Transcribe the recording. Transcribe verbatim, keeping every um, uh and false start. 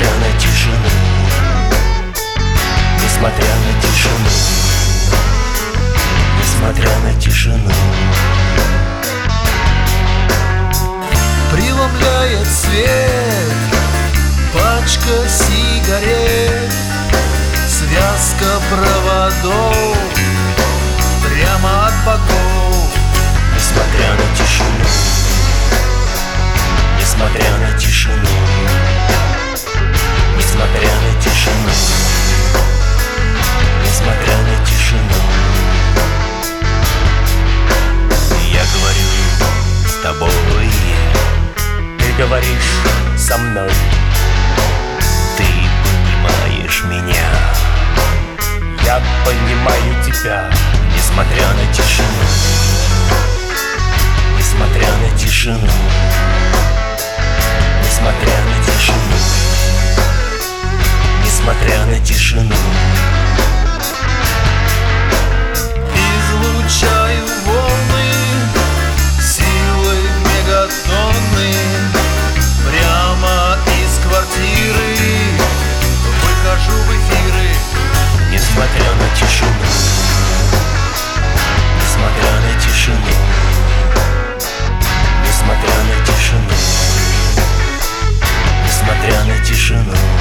Несмотря на тишину, несмотря на тишину, несмотря на тишину. Преломляет свет пачка сигарет, связка проводов прямо от боков. Несмотря на тишину, несмотря на тишину, несмотря на тишину, несмотря на тишину. Я говорю с тобой, ты говоришь со мной. Ты понимаешь меня, я понимаю тебя. Несмотря на тишину, несмотря на тишину, несмотря на тишину, несмотря на тишину. Излучаю волны силой мегатонны, прямо из квартиры выхожу в эфиры. Несмотря на тишину, несмотря на тишину, несмотря на тишину, несмотря на тишину.